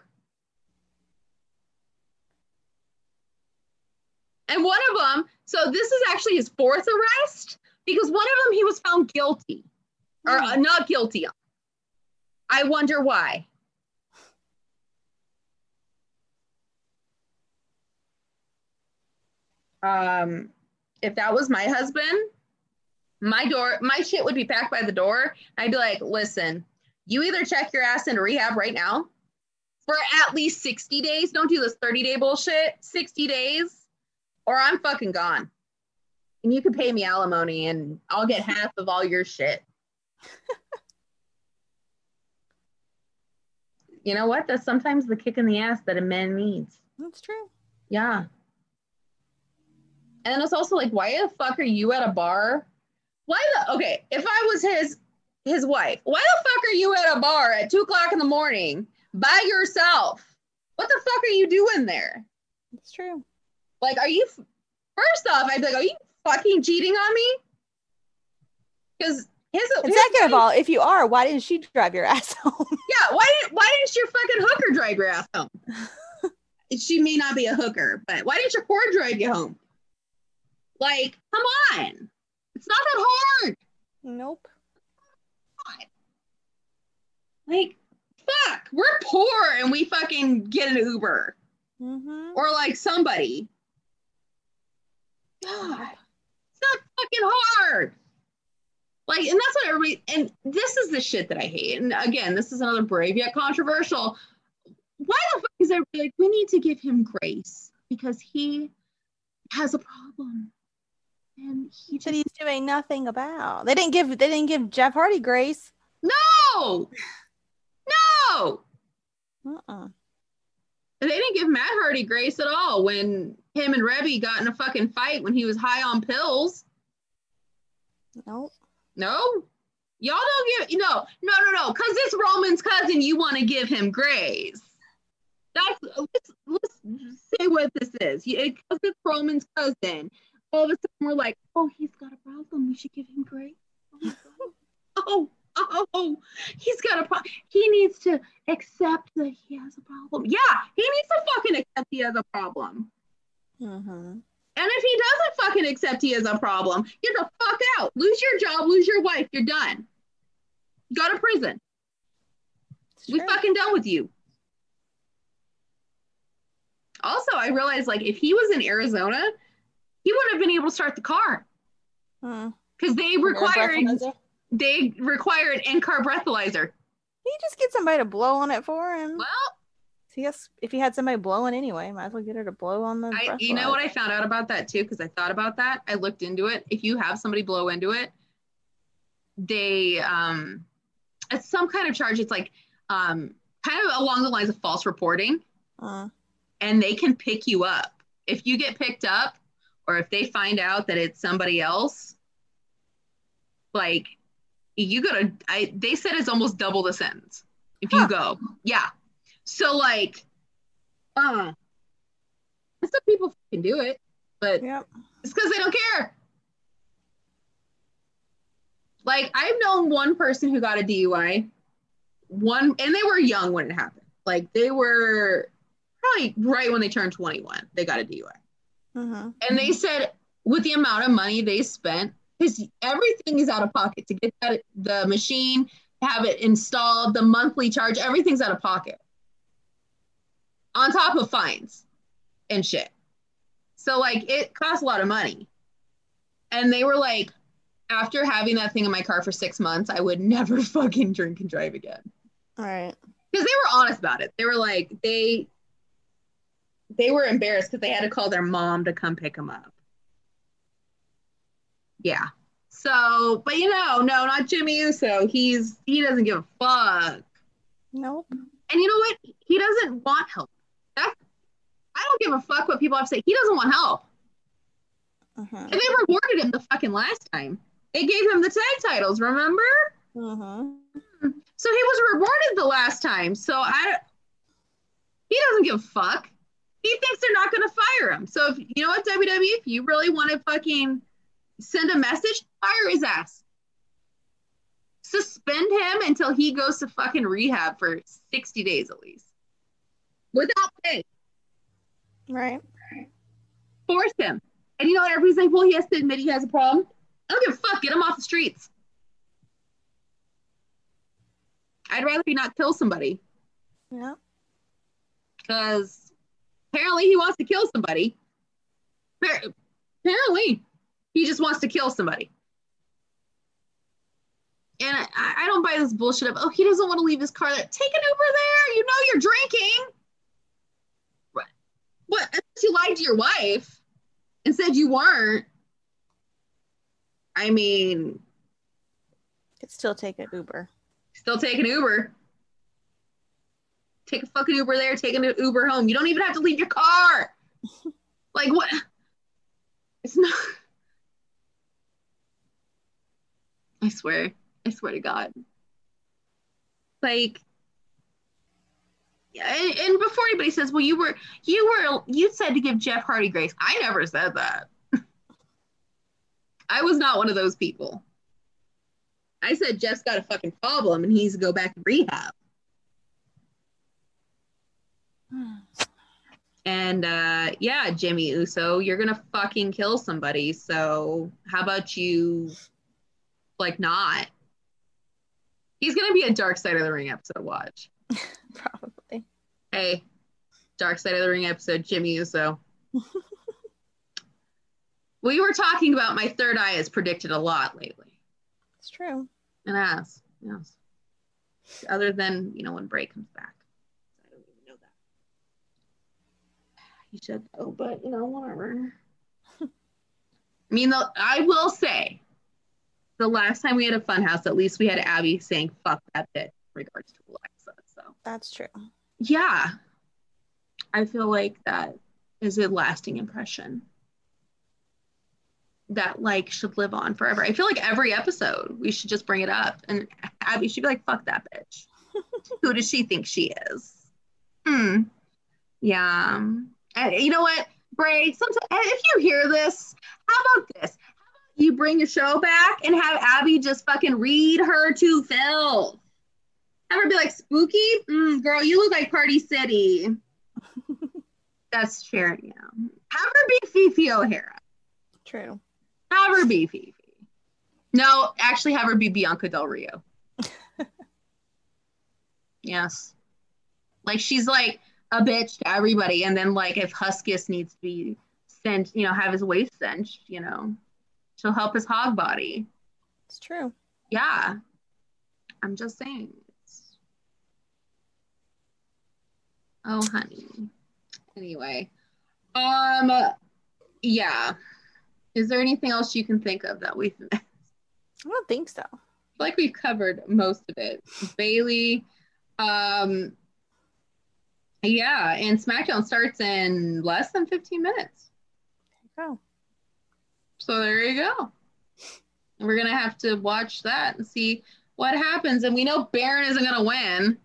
And one of them, so this is actually his fourth arrest, because one of them he was found guilty. Or not guilty of. I wonder why. If that was my husband, my shit would be packed by the door. I'd be like, listen, you either check your ass into rehab right now for at least 60 days. Don't do this 30-day bullshit. 60 days, or I'm fucking gone. And you can pay me alimony and I'll get half of all your shit. You know what? That's sometimes the kick in the ass that a man needs. That's true. Yeah. And it's also like, why the fuck are you at a bar? Okay, if I was his wife, why the fuck are you at a bar at 2:00 in the morning by yourself? What the fuck are you doing there? It's true. Like, first off, I'd be like, are you fucking cheating on me? Because second of all, if you are, why didn't she drive your ass home? Yeah, why didn't your fucking hooker drive your ass home? She may not be a hooker, but why didn't your whore drive you home? Like, come on. It's not that hard. Nope. Like, fuck. We're poor and we fucking get an Uber. Or like somebody. God. It's not fucking hard. Like, and that's what everybody, and this is the shit that I hate. And again, this is another brave yet controversial. Why the fuck is everybody like, we need to give him grace because he has a problem? And he said he's doing nothing about. They didn't give Jeff Hardy grace. No. They didn't give Matt Hardy grace at all when him and Rebby got in a fucking fight when he was high on pills. Nope. No? Y'all don't give no. Because it's Roman's cousin, you want to give him grace. Let's say what this is. Because it's Roman's cousin. All of a sudden we're like, oh, he's got a problem. We should give him grace. Oh, he's got a problem. He needs to accept that he has a problem. Yeah, he needs to fucking accept he has a problem. Mm-hmm. And if he doesn't fucking accept he has a problem, get the fuck out. Lose your job, lose your wife. You're done. Go to prison. We fucking done with you. Also, I realized, like, if he was in Arizona, he wouldn't have been able to start the car. Because they require an in-car breathalyzer. He just get somebody to blow on it for him. Well, if he had somebody blowing anyway, might as well get her to blow on the breathalyzer. You know what I found out about that too? Because I thought about that. I looked into it. If you have somebody blow into it, they it's some kind of charge. It's like kind of along the lines of false reporting. And they can pick you up. If you get picked up, or if they find out that it's somebody else, like, you gotta, they said it's almost double the sentence if you go. Yeah. So, like, some people can do it, but it's because they don't care. Like, I've known one person who got a DUI, and they were young when it happened. Like, they were probably right when they turned 21, they got a DUI. And they said with the amount of money they spent, because everything is out of pocket to get the machine, have it installed, the monthly charge, everything's out of pocket. On top of fines and shit. So, like, it costs a lot of money. And they were like, after having that thing in my car for 6 months, I would never fucking drink and drive again. All right. Because they were honest about it. They were like, they were embarrassed because they had to call their mom to come pick them up. Yeah. So, but no, not Jimmy Uso. He doesn't give a fuck. Nope. And you know what? He doesn't want help. I don't give a fuck what people have to say. He doesn't want help. And they rewarded him the fucking last time. They gave him the tag titles, remember? So he was rewarded the last time. So he doesn't give a fuck. He thinks they're not going to fire him. So if you know what, WWE, if you really want to fucking send a message, fire his ass. Suspend him until he goes to fucking rehab for 60 days at least. Without pay. Right. Force him. And you know what? Everybody's like, well, he has to admit he has a problem. I don't give a fuck. Get him off the streets. I'd rather he not kill somebody. Yeah. Because apparently he wants to kill somebody. Apparently he just wants to kill somebody. And I don't buy this bullshit of, oh, he doesn't want to leave his car there. Take an Uber there. You know you're drinking. What? Unless you lied to your wife and said you weren't. I mean, could still take an Uber. Still take an Uber. Take a fucking Uber there, take an Uber home. You don't even have to leave your car. Like, what? It's not. I swear to God. Like, yeah, and before anybody says, well, you said to give Jeff Hardy grace. I never said that. I was not one of those people. I said Jeff's got a fucking problem and he needs to go back to rehab. And yeah, Jimmy Uso, you're gonna fucking kill somebody. So how about you, like, not? He's gonna be a Dark Side of the Ring episode. Watch. Probably. Hey, Dark Side of the Ring episode, Jimmy Uso. We were talking about my third eye has predicted a lot lately. It's true. It has, yes. Other than, when Bray comes back. I don't even know that. He should go, but, whatever. I mean, I will say, the last time we had a Funhouse, at least we had Abby saying "fuck that bitch" in regards to Alexa. So That's true. Yeah, I feel like that is a lasting impression that like should live on forever. I feel like every episode we should just bring it up, and Abby should be like, "Fuck that bitch." Who does she think she is? Yeah. And you know what, Bray? Sometimes if you hear this, how about this? You bring your show back and have Abby just fucking read her to Phil. Have her be like, "Spooky? Girl, you look like Party City." That's sharing, yeah. Have her be Fifi O'Hara. True. Have her be Fifi. No, actually have her be Bianca Del Rio. Yes. Like, she's like a bitch to everybody. And then, like, if Huskus needs to be sent, have his waist cinched, she'll help his hog body. It's true. Yeah. I'm just saying. Oh, honey. Anyway. Yeah. Is there anything else you can think of that we've missed? I don't think so. I feel like we've covered most of it. Bayley. Yeah, and SmackDown starts in less than 15 minutes. Oh. So there you go. And we're going to have to watch that and see what happens. And we know Baron isn't going to win.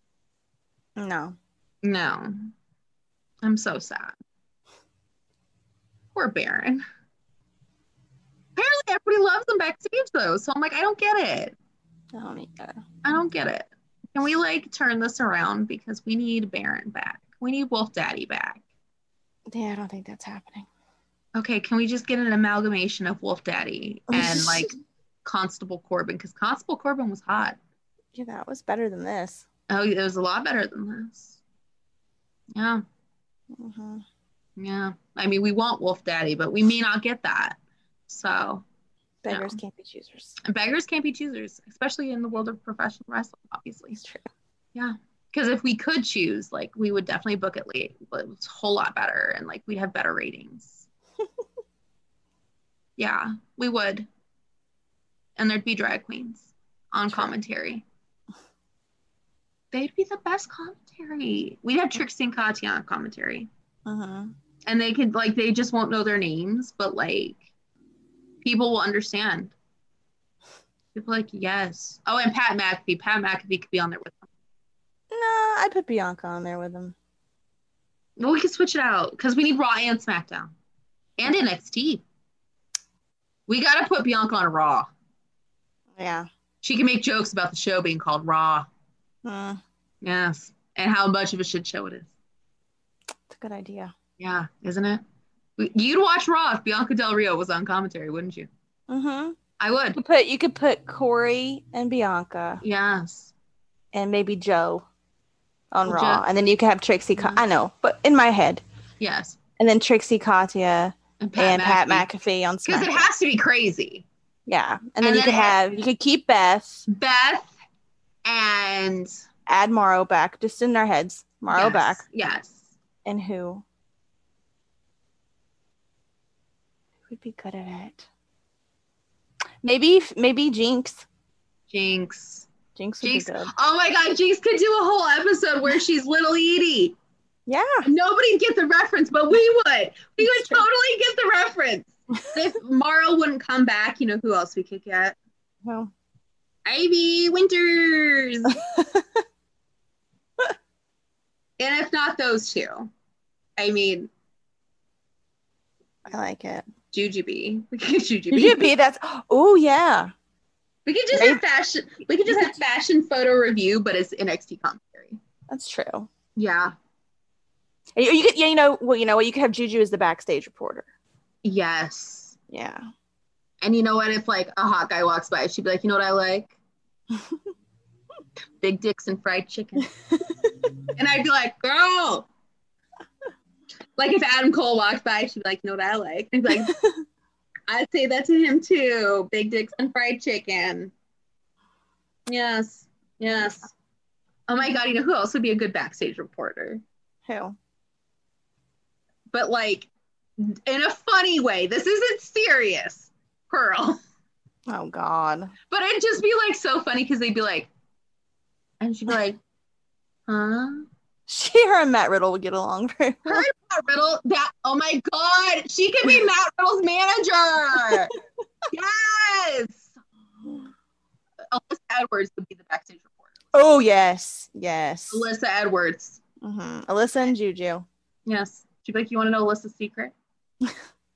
No. I'm so sad. Poor Baron. Apparently everybody loves him backstage though. So I'm like, I don't get it. I don't get it. Can we like turn this around, because we need Baron back. We need Wolf Daddy back. Yeah, I don't think that's happening. Okay, can we just get an amalgamation of Wolf Daddy and like Constable Corbin? Because Constable Corbin was hot. Yeah, that was better than this. Oh, it was a lot better than this. Yeah. Mm-hmm. Yeah. I mean, we want Wolf Daddy, but we may not get that. So beggars can't be choosers. And beggars can't be choosers, especially in the world of professional wrestling, obviously. It's true. Yeah. Because if we could choose, like, we would definitely book it late, but it was a whole lot better, and like we'd have better ratings. Yeah, we would. And there'd be drag queens on commentary. They'd be the best commentary. We'd have Trixie and Katya on commentary. And they could, like, they just won't know their names, but like people will understand. People are like, yes. Oh, and Pat McAfee. Pat McAfee could be on there with them. No, I'd put Bianca on there with them. Well, we could switch it out because we need Raw and SmackDown and NXT. We gotta put Bianca on Raw. Yeah. She can make jokes about the show being called Raw. Yes. And how much of a shit show it is. It's a good idea. Yeah, isn't it? You'd watch Raw if Bianca Del Rio was on commentary, wouldn't you? I would. You could put Corey and Bianca. Yes. And maybe Joe on Raw. And then you could have Trixie. I know, but in my head. Yes. And then Trixie, Katya, and Pat McAfee on SmackDown. Because it has to be crazy. Yeah. And then you could keep Beth. And add Morrow back, just in our heads. Morrow back. Yes. And who would be good at it? Maybe Jinx. Jinx would be good. Oh my God, Jinx could do a whole episode where she's Little Edie. Yeah. Nobody'd get the reference, but we would. We would totally get the reference. If Morrow wouldn't come back, you know who else we could get? Well, Ivy Winters. And if not those two, I mean, I like it. Jujubee. We could get Jujubee. Yeah. We could just have fashion. We could just have fashion photo review, but it's NXT commentary. That's true. Yeah. You know what? You could have Juju as the backstage reporter. Yes. Yeah. And you know what? If like a hot guy walks by, she'd be like, "You know what I like? Big dicks and fried chicken." And I'd be like, "Girl." Like if Adam Cole walked by, she'd be like, "You know what I like?" And I'd be like, "I'd say that to him too. Big dicks and fried chicken." Yes. Yes. Oh my God, you know who else would be a good backstage reporter? Who? But like in a funny way. This isn't serious, Pearl. Oh God. But it'd just be like so funny because they'd be like, and she'd be like, huh? Her and Matt Riddle would get along very well. Her and Matt Riddle, oh my God, she could be Matt Riddle's manager. Yes. Alyssa Edwards would be the backstage reporter. Oh, yes. Alyssa Edwards. Mm-hmm. Alyssa and Juju. Yes. She'd be like, you want to know Alyssa's secret? And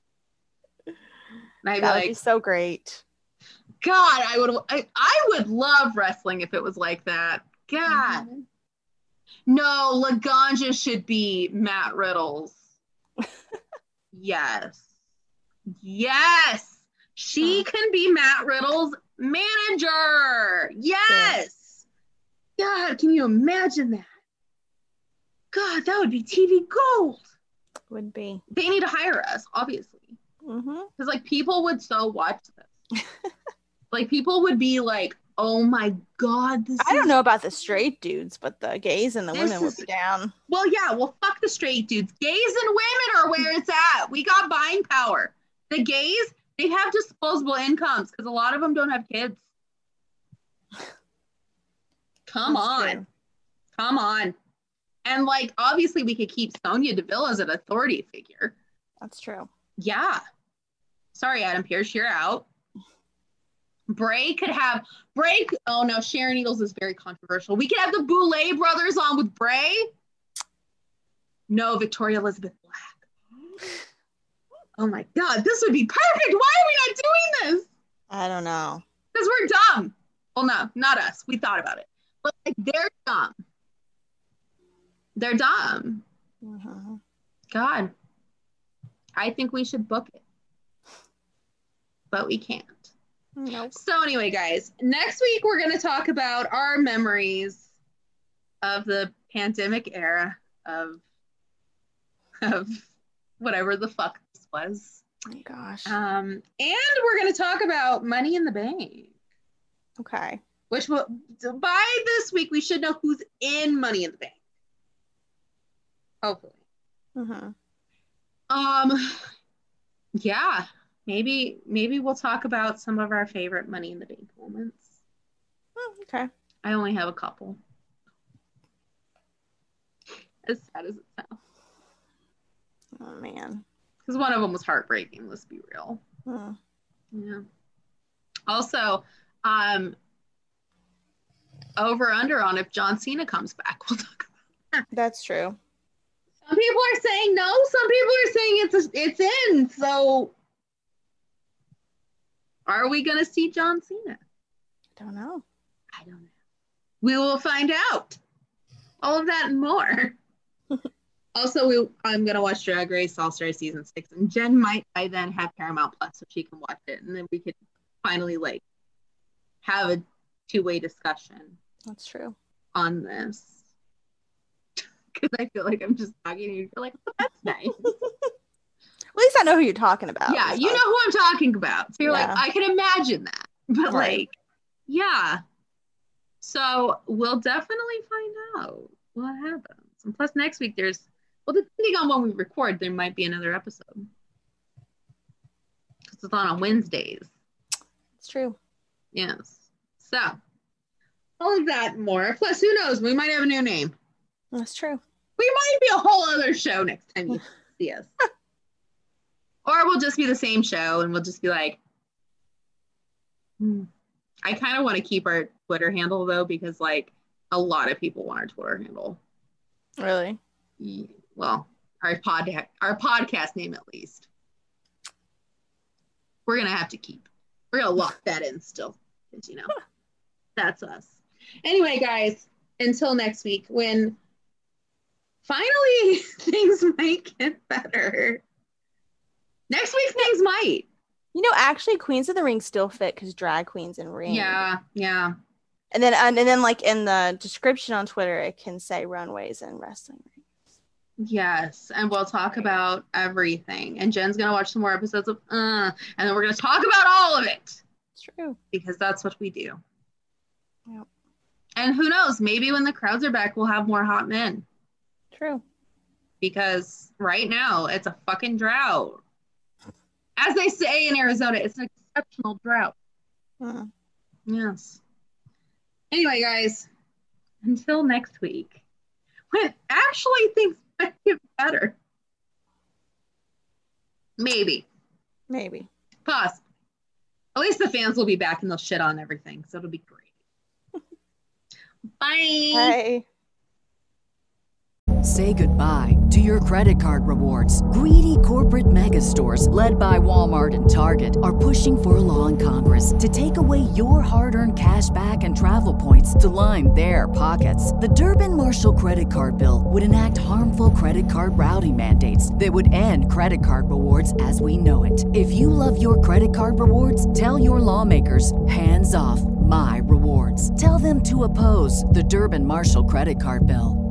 I'd that would be so great. God, I would love wrestling if it was like that. God. Mm-hmm. No, Laganja should be Matt Riddle's. Yes. She can be Matt Riddle's manager. Yes. God, can you imagine that? God, that would be TV gold. Would be. They need to hire us, obviously. Because like people would so watch this. Like people would be like, oh my God. I don't know about the straight dudes, but the gays and the women would be down. Well, yeah. Well, fuck the straight dudes. Gays and women are where it's at. We got buying power. The gays, they have disposable incomes because a lot of them don't have kids. Come on. And like, obviously we could keep Sonya Deville as an authority figure. That's true. Yeah. Sorry, Adam Pearce, you're out. Bray. Oh no, Sharon Needles is very controversial. We could have the Boulay brothers on with Bray. No, Victoria Elizabeth Black. Oh my God, this would be perfect. Why are we not doing this? I don't know. Because we're dumb. Well, no, not us. We thought about it. But like, they're dumb. They're dumb. God. I think we should book it. But we can't. Nope. So anyway, guys, next week we're going to talk about our memories of the pandemic era of whatever the fuck this was. Oh my gosh. And we're going to talk about Money in the Bank. Okay. Which will, by this week we should know who's in Money in the Bank. Hopefully. Yeah. Maybe we'll talk about some of our favorite Money in the Bank moments. Okay. I only have a couple. As sad as it sounds. Oh man. Because one of them was heartbreaking, let's be real. Yeah. Also, over under on if John Cena comes back, we'll talk about that. That's true. Some people are saying no, some people are saying it's in. So are we going to see John Cena? I don't know. We will find out. All of that and more. Also, I'm going to watch Drag Race All-Star Season 6, and Jen might by then have Paramount Plus so she can watch it, and then we could finally like have a two-way discussion. That's true. On this. Because I feel like I'm just talking to you. You're like, oh, that's nice. At least I know who you're talking about. Yeah, you know who I'm talking about. So you're like, I can imagine that. But like, yeah. So we'll definitely find out what happens. And plus next week depending on when we record, there might be another episode. Because it's on Wednesdays. It's true. Yes. So, all of that and more. Plus, who knows? We might have a new name. That's true. We might be a whole other show next time you see us. Or we'll just be the same show and we'll just be like, I kind of want to keep our Twitter handle though, because like a lot of people want our Twitter handle. Really? Well, our podcast name at least. We're going to have to we're going to lock that in still. Because, that's us. Anyway, guys, until next week when finally things might get better. Next week things might. Actually, Queens of the Ring still fit because drag queens and ring. Yeah. And then, like in the description on Twitter, it can say runways and wrestling rings. Yes, and we'll talk about everything. And Jen's gonna watch some more episodes of and then we're gonna talk about all of it. It's true. Because that's what we do. Yep. And who knows? Maybe when the crowds are back, we'll have more hot men. True. because right now it's a fucking drought. As they say in Arizona, it's an exceptional drought. Yes. Anyway, guys, until next week, when actually things might get better. Maybe. Possibly. At least the fans will be back and they'll shit on everything, so it'll be great. Bye. Say goodbye to your credit card rewards. Greedy corporate mega stores, led by Walmart and Target, are pushing for a law in Congress to take away your hard-earned cash back and travel points to line their pockets. The Durbin-Marshall credit card bill would enact harmful credit card routing mandates that would end credit card rewards as we know it. If you love your credit card rewards, tell your lawmakers, hands off my rewards. Tell them to oppose the Durbin-Marshall credit card bill.